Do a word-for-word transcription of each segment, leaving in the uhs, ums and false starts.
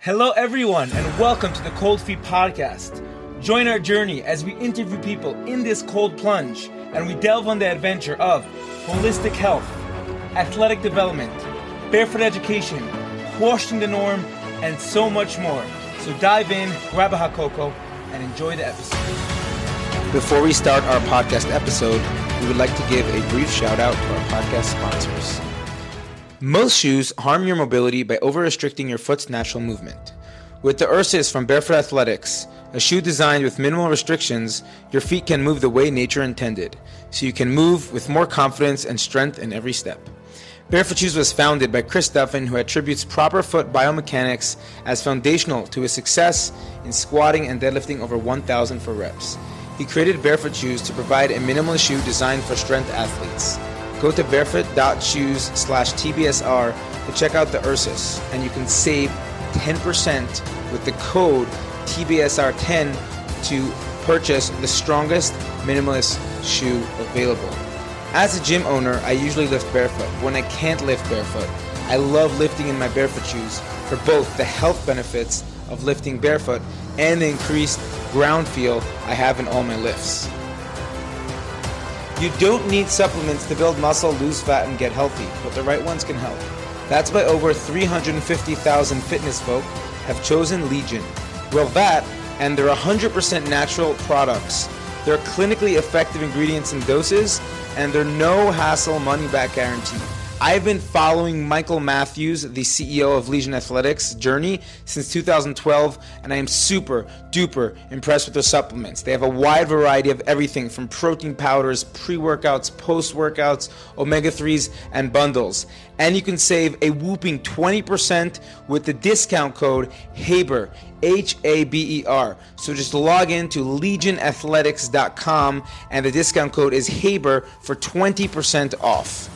Hello everyone and welcome to the Cold Feet Podcast. Join our journey as we interview people in this cold plunge and we delve on the adventure of holistic health, athletic development, barefoot education, questioning the norm, and so much more. So dive in, grab a hot cocoa, and enjoy the episode. Before we start our podcast episode, we would like to give a brief shout out to our podcast sponsors. Most shoes harm your mobility by over-restricting your foot's natural movement. With the Ursus from Barefoot Athletics, a shoe designed with minimal restrictions, your feet can move the way nature intended, so you can move with more confidence and strength in every step. Barefoot Shoes was founded by Chris Duffin, who attributes proper foot biomechanics as foundational to his success in squatting and deadlifting over one thousand for reps. He created Barefoot Shoes to provide a minimalist shoe designed for strength athletes. Go to barefoot.shoes slash TBSR to check out the Ursus, and you can save ten percent with the code T B S R ten to purchase the strongest minimalist shoe available. As a gym owner, I usually lift barefoot. When I can't lift barefoot, I love lifting in my barefoot shoes for both the health benefits of lifting barefoot and the increased ground feel I have in all my lifts. You don't need supplements to build muscle, lose fat, and get healthy, but the right ones can help. That's why over three hundred fifty thousand fitness folk have chosen Legion. Well, that, and they're one hundred percent natural products. They're clinically effective ingredients and doses, and they're no-hassle money-back guarantee. I've been following Michael Matthews, the C E O of Legion Athletics, journey since two thousand twelve, and I am super duper impressed with their supplements. They have a wide variety of everything from protein powders, pre-workouts, post-workouts, omega threes, and bundles. And you can save a whooping twenty percent with the discount code HABER, H A B E R. So just log in to legion athletics dot com, and the discount code is HABER for twenty percent off.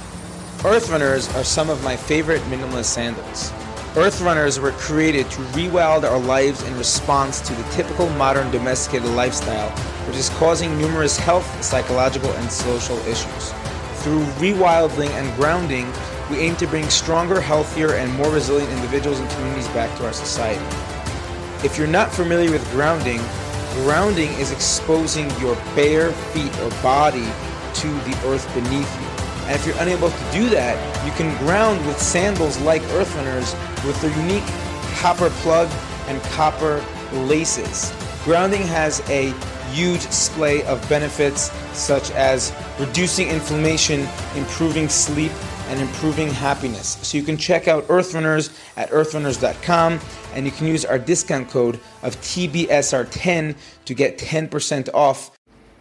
Earth Runners are some of my favorite minimalist sandals. Earth Runners were created to rewild our lives in response to the typical modern domesticated lifestyle, which is causing numerous health, psychological, and social issues. Through rewilding and grounding, we aim to bring stronger, healthier, and more resilient individuals and communities back to our society. If you're not familiar with grounding, grounding is exposing your bare feet or body to the earth beneath you. And if you're unable to do that, you can ground with sandals like Earth Runners with their unique copper plug and copper laces. Grounding has a huge display of benefits such as reducing inflammation, improving sleep, and improving happiness. So you can check out Earth Runners at earth runners dot com, and you can use our discount code of T B S R ten to get ten percent off.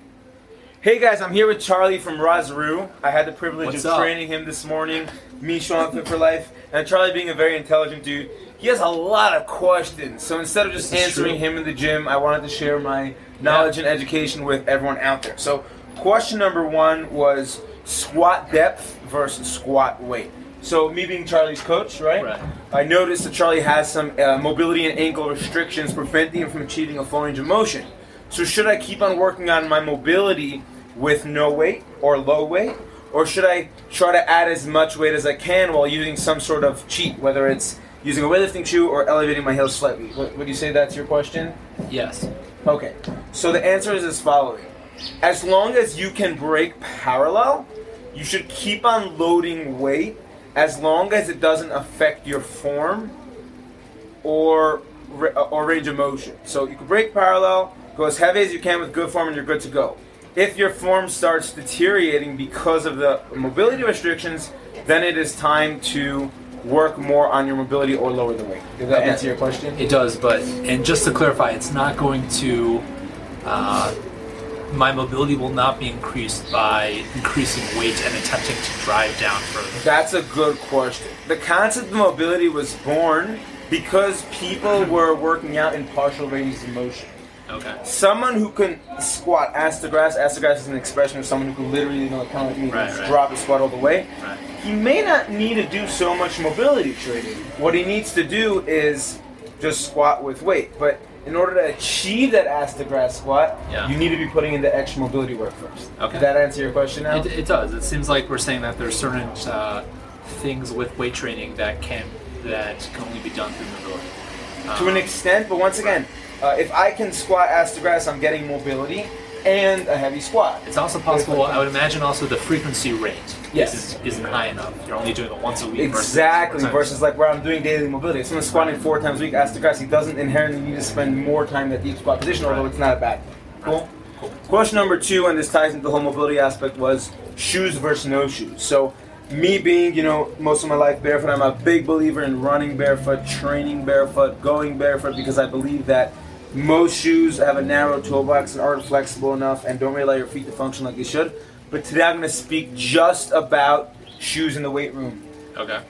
Hey guys, I'm here with Charlie from Razru. I had the privilege What's of up? training him this morning, me showing up Fit for Life, and Charlie being a very intelligent dude. He has a lot of questions, so instead of just This is answering true. him in the gym, I wanted to share my knowledge and education with everyone out there. So question number one was squat depth versus squat weight. So me being Charlie's coach, right? Right. I noticed that Charlie has some uh, mobility and ankle restrictions preventing him from achieving a full range of motion. So should I keep on working on my mobility with no weight or low weight? Or should I try to add as much weight as I can while using some sort of cheat, whether it's using a weightlifting shoe or elevating my heels slightly? Would would you say that's your question? Yes. Okay, so the answer is as following. As long as you can break parallel, you should keep on loading weight as long as it doesn't affect your form or or range of motion. So you can break parallel, go as heavy as you can with good form, and you're good to go. If your form starts deteriorating because of the mobility restrictions, then it is time to work more on your mobility or lower the weight. Did that Okay. answer your question? It does, but, and just to clarify, it's not going to, uh, my mobility will not be increased by increasing weight and attempting to drive down further. That's a good question. The concept of mobility was born because people were working out in partial ranges of motion. Okay. Someone who can squat ass to grass, ass to grass is an expression of someone who can literally, you know, kind of like me, Right, just right. drop his squat all the way. Right. He may not need to do so much mobility training. What he needs to do is just squat with weight. But in order to achieve that ass to grass squat, Yeah. you need to be putting in the extra mobility work first. Okay. Did that answer your question now? It, it does. It seems like we're saying that there's certain uh, things with weight training that can that can only be done through mobility. To an extent, but once again, uh, if I can squat ass to grass, I'm getting mobility and a heavy squat. It's also possible, I would imagine also the frequency rate Yes. isn't, isn't high enough. You're only doing it once a week. Exactly, versus, versus like where I'm doing daily mobility. If someone's squatting four times a week ass to grass, he doesn't inherently need to spend more time in that deep squat position, although Right. it's not a bad thing. Cool? Cool. Question number two, and this ties into the whole mobility aspect, was shoes versus no shoes. So me being, you know, most of my life barefoot, I'm a big believer in running barefoot, training barefoot, going barefoot, because I believe that most shoes have a narrow toe box and aren't flexible enough and don't really allow your feet to function like they should. But today I'm going to speak just about shoes in the weight room. Okay.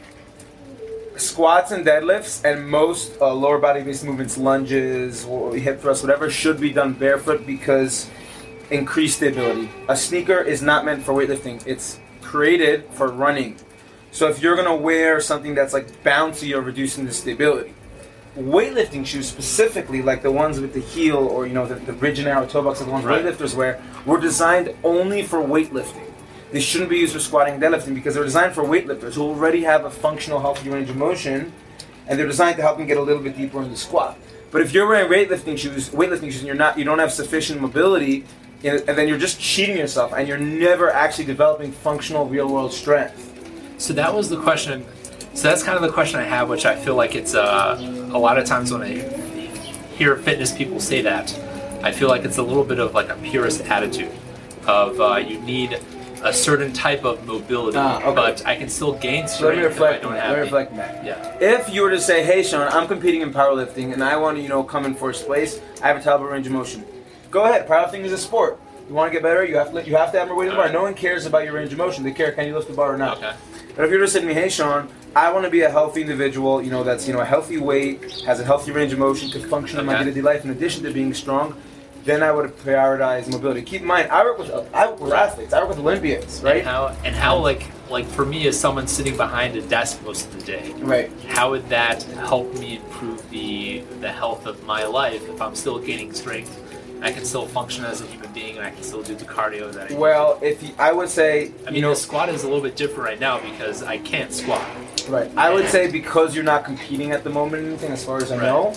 Squats and deadlifts and most uh, lower body based movements, lunges, or hip thrusts, whatever, should be done barefoot because increased stability. A sneaker is not meant for weightlifting. It's created for running. So if you're going to wear something that's like bouncy, you're reducing the stability. Weightlifting shoes specifically, like the ones with the heel or, you know, the, the rigid narrow toe box, the ones Right. weightlifters wear, were designed only for weightlifting. They shouldn't be used for squatting and deadlifting because they're designed for weightlifters who already have a functional, healthy range of motion, and they're designed to help them get a little bit deeper in the squat. But if you're wearing weightlifting shoes, weightlifting shoes, and you're not, you don't have sufficient mobility, and then you're just cheating yourself, and you're never actually developing functional, real-world strength. So that was the question. So that's kind of the question I have, which I feel like it's uh, a lot of times when I hear fitness people say that, I feel like it's a little bit of like a purist attitude of uh, you need a certain type of mobility, Ah, okay. but I can still gain So let strength me if I reflect don't on that. have Let me the- reflect on that. Yeah. If you were to say, hey Sean, I'm competing in powerlifting and I want to, you know, come in first place, I have a terrible range of motion. Go ahead, powerlifting is a sport. You want to get better, you have to you have to have more weight in the bar. Alright. No one cares about your range of motion. They care, can you lift the bar or not? Okay. But if you were to say to me, hey Sean, I want to be a healthy individual, you know, that's, you know, a healthy weight, has a healthy range of motion, can function in my Okay. day-to-day life in addition to being strong, then I would prioritize mobility. Keep in mind, I work with I work with athletes, I work with Olympians, right? And how and how like like for me as someone sitting behind a desk most of the day, Right. how would that help me improve the the health of my life if I'm still gaining strength? I can still function as a human being, and I can still do the cardio that I. Well, if you, I would say, I mean, you know, the squat is a little bit different right now because I can't squat. right. I would say because you're not competing at the moment in anything, as far as I Right. know,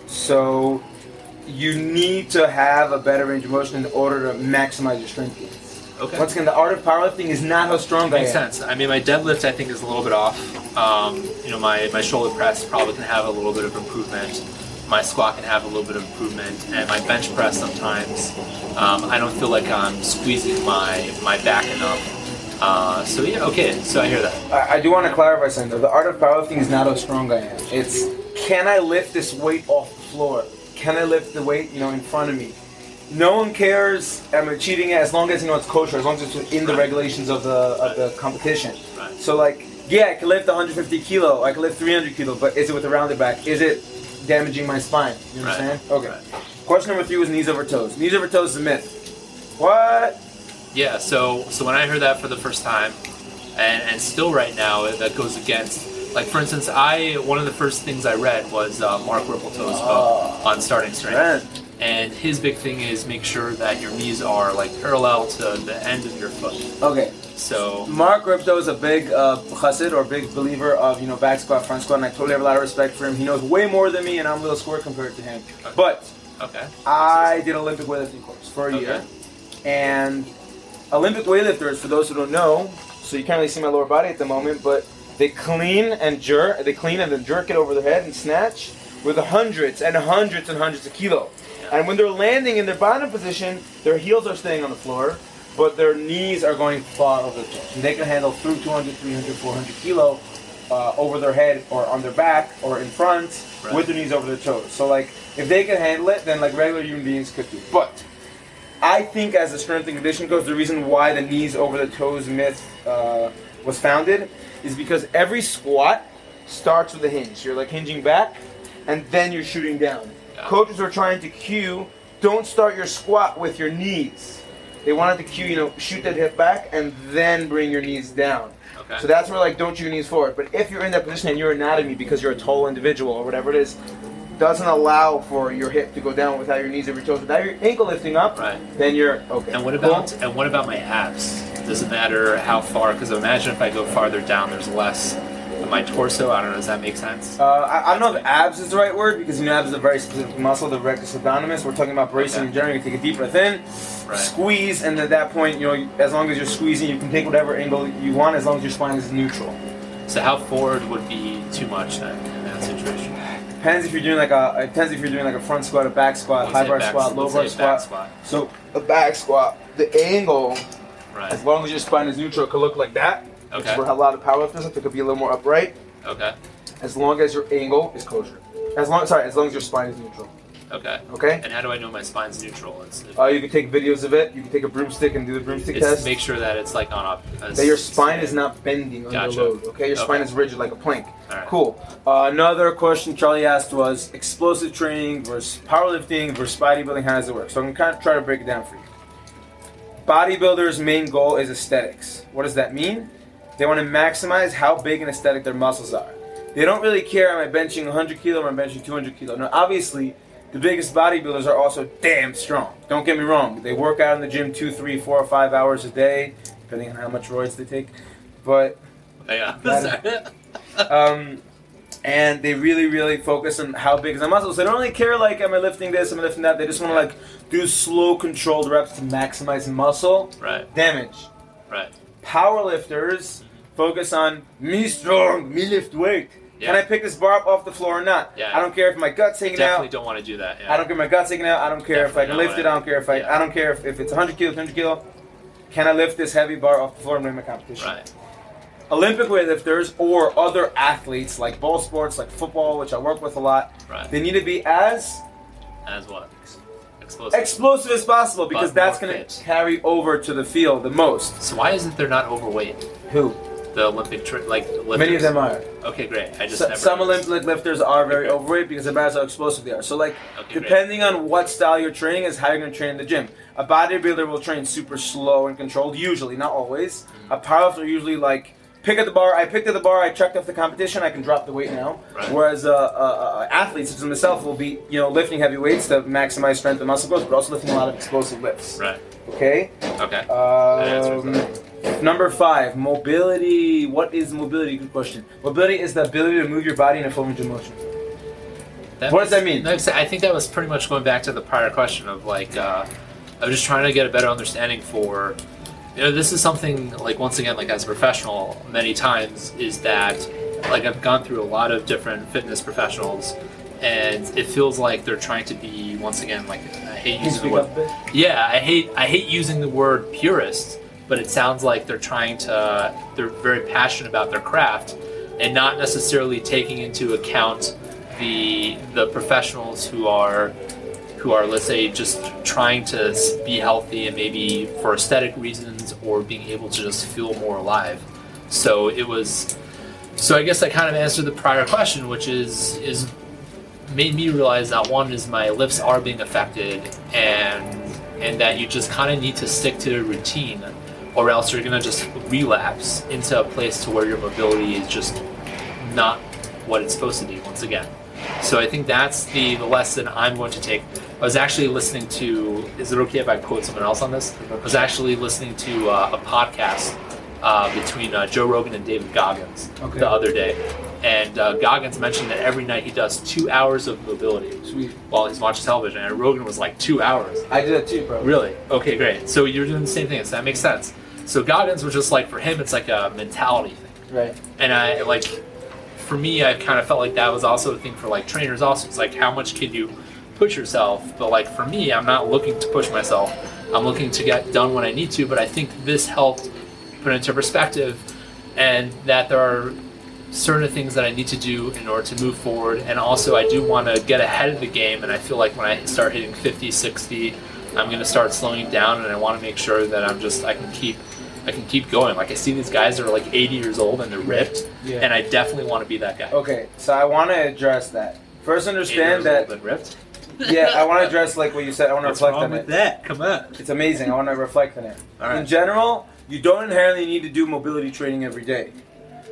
so you need to have a better range of motion in order to maximize your strength gains. Okay. Once again, the art of powerlifting is not how strong Makes I am. sense. I mean, my deadlift I think is a little bit off. Um, you know, my, my shoulder press probably can have a little bit of improvement. My squat can have a little bit of improvement, and my bench press sometimes um, I don't feel like I'm squeezing my my back enough. Uh, so yeah, okay. So I hear that. I, I do want to clarify something though. The art of powerlifting is not how strong I am. It's, can I lift this weight off the floor? Can I lift the weight, you know, in front of me? No one cares. Am I cheating it as long as you know it's kosher, as long as it's within the regulations of the of the competition. Right. So like, yeah, I can lift one hundred fifty kilo, I can lift three hundred kilo, but is it with a rounded back? Is it damaging my spine? You Right. understand? Okay. Right. Question number three was knees over toes. Knees over toes is a myth. What? Yeah. So so when I heard that for the first time, and and still right now that goes against. Like for instance, I one of the first things I read was uh, Mark Rippletoe's book on starting strength. Right. And his big thing is make sure that your knees are like parallel to the end of your foot. Okay. So Mark Ripto is a big uh, chassid or big believer of, you know, back squat, front squat, and I totally have a lot of respect for him. He knows way more than me, and I'm a little square compared to him. Okay. But okay, I did Olympic weightlifting course for a Okay. year, and Olympic weightlifters, for those who don't know, so you can't really see my lower body at the moment, but they clean and jerk, they clean and then jerk it over their head and snatch with hundreds and hundreds and hundreds of kilo. And when they're landing in their bottom position, their heels are staying on the floor, but their knees are going far over the toes. And they can handle through two hundred, three hundred, four hundred kilo uh, over their head or on their back or in front Right. with their knees over their toes. So like, if they can handle it, then like regular human beings could do. But I think as the strength and conditioning goes, the reason why the knees over the toes myth uh, was founded is because every squat starts with a hinge. You're like hinging back, and then you're shooting down. Yeah. Coaches are trying to cue, don't start your squat with your knees. They wanted to cue, you know, shoot that hip back and then bring your knees down. okay. So that's where like, don't shoot your knees forward. But if you're in that position and your anatomy, because you're a tall individual or whatever it is, doesn't allow for your hip to go down without your knees over your toes, without your ankle lifting up, Right. then you're okay. And what Cool? about and what about my abs? Does it matter how far? Because imagine if I go farther down, there's less my torso. I don't know. Does that make sense? Uh, I, I don't know if abs is the right word because you know abs is a very specific muscle, the rectus abdominis. We're talking about bracing Okay. in general. You take a deep breath in, Right. squeeze, and at that point, you know, as long as you're squeezing, you can take whatever angle you want as long as your spine is neutral. So how forward would be too much then in that situation? Depends if you're doing like a. It depends if you're doing like a front squat, a back squat, Let's high say bar back- squat, low let's bar say back squat. squat. So a back squat, the angle, Right. as long as your spine is neutral, it could look like that. Which is Okay. where a lot of powerlifters, it could be a little more upright. Okay. As long as your angle is kosher. As long, sorry, as long as your spine is neutral. Okay. Okay. And how do I know my spine's neutral? It's, Uh, you can take videos of it. You can take a broomstick and do the broomstick it's test. make sure that it's like on a. a That your spine is not bending under Gotcha. load. Okay, your spine Okay. is rigid like a plank. All right. Cool. Uh, another question Charlie asked was explosive training versus powerlifting versus bodybuilding. How does it work? So I'm gonna kind of try to break it down for you. Bodybuilders' main goal is aesthetics. What does that mean? They want to maximize how big and aesthetic their muscles are. They don't really care, am I benching one hundred kilo or am I benching two hundred kilo? No, obviously, the biggest bodybuilders are also damn strong. Don't get me wrong. They work out in the gym two, three, four, or five hours a day, depending on how much roids they take. But, Yeah. That- um, and they really, really focus on how big is their muscles. They don't really care, like, am I lifting this, am I lifting that? They just want to, like, do slow, controlled reps to maximize muscle Right. damage. Right. Powerlifters focus on me strong, me lift weight. Can Yeah. I pick this bar up off the floor or not? Yeah. I don't care if my gut's hanging Definitely out. don't want to do that. Yeah. I don't care if my gut's hanging out. I don't care if I can Definitely lift not it. I don't care if I. yeah. I don't care if, if it's one hundred kilo, two hundred kilo. Can I lift this heavy bar off the floor and win my competition? Right. Olympic weightlifters or other athletes like ball sports, like football, which I work with a lot. Right. They need to be as As what? Explosive. explosive as possible because But that's more going to fit. carry over to the field the most. So why isn't there not overweight? Who? The Olympic tri- like lifters? Many of them are. Okay, great. I just So, never some noticed. Olympic lifters are very Okay. overweight because it matters how explosive they are. So, like, Okay, great. depending on what style you're training is how you're going to train in the gym. A bodybuilder will train super slow and controlled, usually, not always. Mm-hmm. A powerlifter usually, like, pick at the bar, I picked at the bar, I checked off the competition, I can drop the weight now. Right. Whereas uh, uh, uh, athletes, such as myself, will be, you know, lifting heavy weights to maximize strength and muscle growth, but also lifting a lot of explosive lifts. Right. Okay? Okay. answers Um, number five, mobility. What is mobility? Good question. Mobility is the ability to move your body in a full range of motion. That What does was- that mean? that's- I think that was pretty much going back to the prior question of like, uh, I was just trying to get a better understanding for, you know, this is something like once again, like as a professional, many times is that like I've gone through a lot of different fitness professionals, and it feels like they're trying to be once again like I hate Can you using the speak word. up a bit? Yeah, I hate I hate using the word purist, but it sounds like they're trying to they're very passionate about their craft and not necessarily taking into account the the professionals who are who are let's say just trying to be healthy and maybe for aesthetic reasons or being able to just feel more alive. So it was so I guess I kind of answered the prior question, which is is made me realize that one is my lifts are being affected and and that you just kind of need to stick to a routine or else you're going to just relapse into a place to where your mobility is just not what it's supposed to be once again. So I think that's the, the lesson I'm going to take. I was actually listening to, is it okay if I quote someone else on this? I was actually listening to uh, a podcast uh, between uh, Joe Rogan and David Goggins Okay. the other day. And uh, Goggins mentioned that every night he does two hours of mobility Sweet. while he's watching television. And Rogan was like two hours. I did that too, bro. Really? Okay, great. So you're doing the same thing. So that makes sense. So Goggins was just like, for him, it's like a mentality thing. Right. And I like, for me, I kind of felt like that was also a thing for like trainers. Also, it's like how much can you push yourself? But like for me, I'm not looking to push myself. I'm looking to get done when I need to. But I think this helped put it into perspective, and that there are certain things that I need to do in order to move forward. And also, I do want to get ahead of the game. And I feel like when I start hitting fifty, sixty, I'm going to start slowing down, and I want to make sure that I'm just I can keep. I can keep going. Like I see these guys that are like eighty years old and they're ripped, Yeah. and I definitely want to be that guy. Okay, so I want to address that. First, eighty understand years that. old and ripped. Yeah, I want to address like what you said. I want to What's reflect wrong on with it. that? Come on. It's amazing. I want to reflect on it. All right. In general, you don't inherently need to do mobility training every day.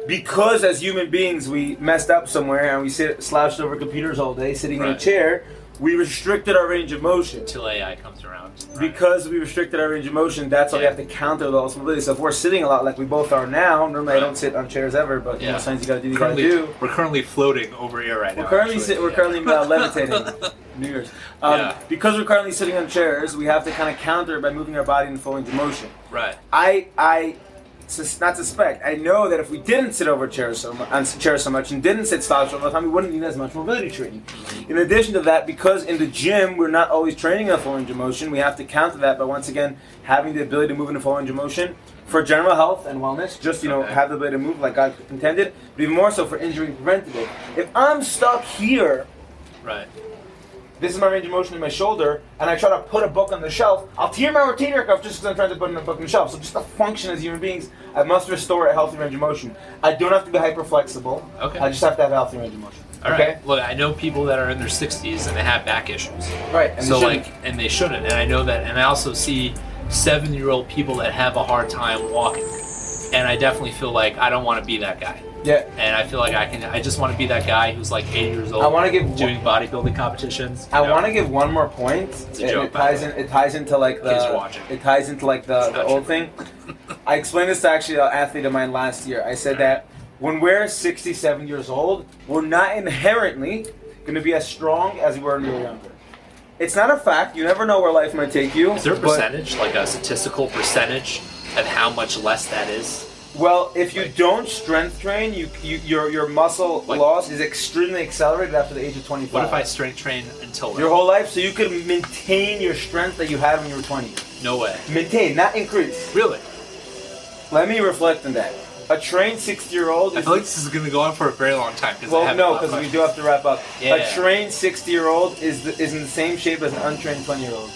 because as human beings we messed up somewhere and we sit slouched over computers all day, sitting Right. in a chair, we restricted our range of motion. Until A I comes around. Right. Because we restricted our range of motion, that's why Yeah. we have to counter the loss of mobility. So if we're sitting a lot like we both are now, normally I Right. don't sit on chairs ever, but you Yeah. know, sometimes you gotta do what you currently, gotta do. We're currently floating over here right We're now. currently actually. sit, we're Yeah. currently uh, levitating. New Year's. Um, Yeah. Because we're currently sitting on chairs, we have to kind of counter it by moving our body in full range of motion. Right. I I sus- not suspect. I know that if we didn't sit over chairs so much, on chairs so much and didn't sit slouched all the time, we wouldn't need as much mobility training. In addition to that, because in the gym we're not always training a full range of motion, we have to counter that by once again having the ability to move in a full range of motion for general health and wellness. Just you know, Okay. have the ability to move like God intended, but even more so for injury preventative. If I'm stuck here. Right. This is my range of motion in my shoulder, and I try to put a book on the shelf, I'll tear my rotator cuff just because I'm trying to put a book on the shelf. So just to function as human beings, I must restore a healthy range of motion. I don't have to be hyper flexible. Okay. I just have to have a healthy range of motion. All right. Okay? Look, I know people that are in their sixties and they have back issues. Right. And so they shouldn't. like, and they shouldn't. And I know that. And I also see seven-year-old people that have a hard time walking. And I definitely feel like I don't want to be that guy. Yeah. And I feel like I can. I just want to be that guy who's like eighty years old. I wanna give doing bodybuilding competitions. I want to give one more point. It's a It, joke, it by ties the in. way. It ties into like the. Kids are watching. It ties into like the, It's the not old true. thing. I explained this to actually an athlete of mine last year. I said that when we're sixty-seven years old, we're not inherently going to be as strong as we were when we were younger. It's not a fact. You never know where life might take you. Is there a but- percentage, like a statistical percentage, of how much less that is? Well, if you Like- don't strength train, you, you your your muscle Like- loss is extremely accelerated after the age of twenty-five. What if I strength train until then? Your whole life, so you could maintain your strength that you had when you were twenty. No way. Maintain, not increase. Really? Let me reflect on that. A trained sixty-year-old I is feel like this is going to go on for a very long time. Cause I well, have no, a lot of because we questions. do have to wrap up. Yeah. A trained sixty-year-old is the, is in the same shape as an untrained twenty-year-old.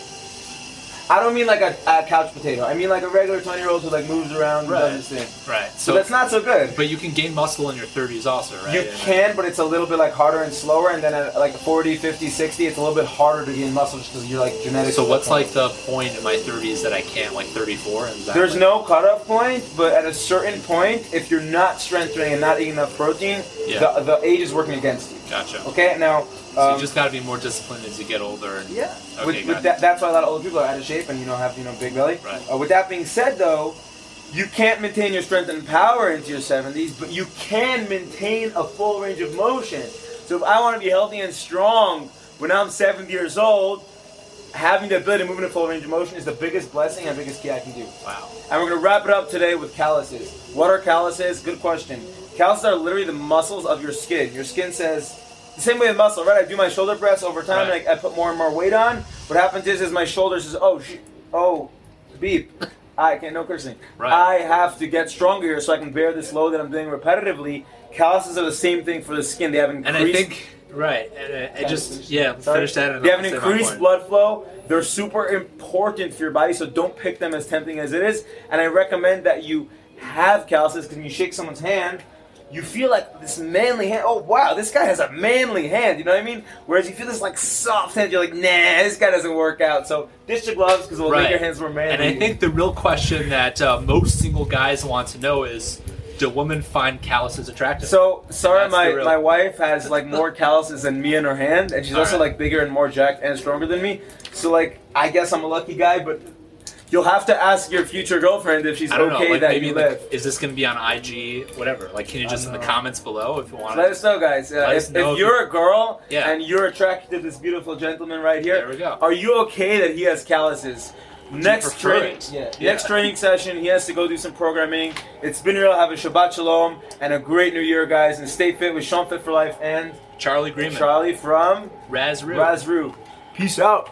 I don't mean like a, a couch potato. I mean like a regular twenty-year-old who like moves around and Right. does his thing. Right. So, that's not so good. But you can gain muscle in your thirties also, right? You And- can, but it's a little bit like harder and slower, and then at like forty, fifty, sixty, it's a little bit harder to gain muscle just because you're like genetic. So what's like the point in my thirties that I can't, like thirty-four? Is that There's like- no cutoff point, but at a certain point, if you're not strength training and not eating enough protein, Yeah. the, the age is working against you. Gotcha. Okay, now. So Um, you just got to be more disciplined as you get older. And, yeah. Okay, with, gotcha. with that, that's why a lot of older people are out of shape and you know have you know big belly. Right. Uh, with that being said, though, you can't maintain your strength and power into your seventies, but you can maintain a full range of motion. So if I want to be healthy and strong when I'm seventy years old, having the ability to move in a full range of motion is the biggest blessing and biggest key I can do. Wow. And we're going to wrap it up today with calluses. What are calluses? Good question. Calluses are literally the muscles of your skin. Your skin says, the same way with muscle, right? I do my shoulder press over time, Right. and I, I put more and more weight on. What happens is, is my shoulder says, oh, sh- oh, beep. I can't, no cursing. Right. I have to get stronger here so I can bear this load that I'm doing repetitively. Calluses are the same thing for the skin. They have increased... And I think, right, and I, I just, yeah, Sorry? finish that. And They have I'll an say my increased point. blood flow. They're super important for your body, so don't pick them as tempting as it is. And I recommend that you have calluses because when you shake someone's hand, you feel like this manly hand. Oh, wow, this guy has a manly hand. You know what I mean? Whereas you feel this like soft hand, you're like, nah, this guy doesn't work out. So ditch your gloves because it will Right. make your hands more manly. And I think the real question that uh, most single guys want to know is, do women find calluses attractive? So sorry, That's my, the real- my wife has like more calluses than me in her hand, and she's All also right. like bigger and more jacked and stronger than me. So like, I guess I'm a lucky guy, but you'll have to ask your future girlfriend if she's I don't okay know, like that maybe you like, live. is this going to be on I G, whatever? Like, can you just I in the know. comments below if you want? Let us know, guys. Uh, Let us if, know if if you're a girl Yeah. and you're attracted to this beautiful gentleman right here, There we go. are you okay that he has calluses? Next prefer training, it? yeah. Yeah. Next training session, he has to go do some programming. It's been real. Have a Shabbat Shalom and a great New Year, guys. And stay fit with Sean Fit for Life and Charlie Greenman, Charlie from Raz Roo. Razru. Peace out.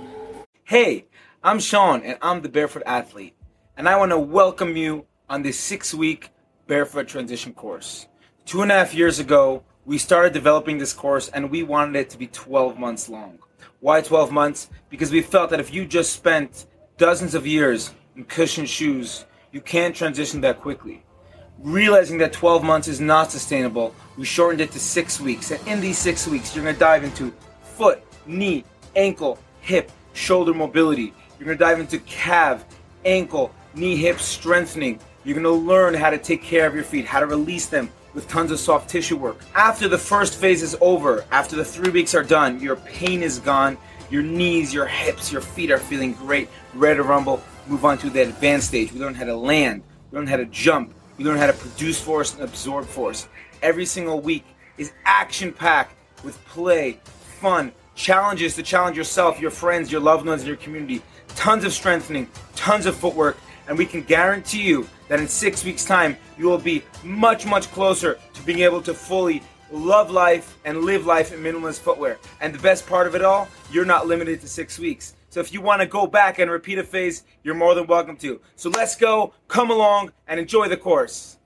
Hey, I'm Sean, and I'm the Barefoot Athlete. And I want to welcome you on this six-week Barefoot Transition course. Two and a half years ago, we started developing this course, and we wanted it to be twelve months long. Why twelve months? Because we felt that if you just spent dozens of years in cushioned shoes, you can't transition that quickly. Realizing that twelve months is not sustainable, we shortened it to six weeks. And in these six weeks, you're going to dive into foot, knee, ankle, hip, shoulder mobility. You're going to dive into calf, ankle, knee, hip strengthening. You're going to learn how to take care of your feet, how to release them with tons of soft tissue work. After the first phase is over, after the three weeks are done, your pain is gone, your knees, your hips, your feet are feeling great, ready to rumble. Move on to the advanced stage. We learn how to land, we learn how to jump, we learn how to produce force and absorb force. Every single week is action-packed with play, fun, challenges to challenge yourself, your friends, your loved ones, and your community. Tons of strengthening, tons of footwork, and we can guarantee you that in six weeks' time, you will be much, much closer to being able to fully love life and live life in minimalist footwear. And the best part of it all, you're not limited to six weeks. So if you want to go back and repeat a phase, you're more than welcome to. So let's go, come along, and enjoy the course.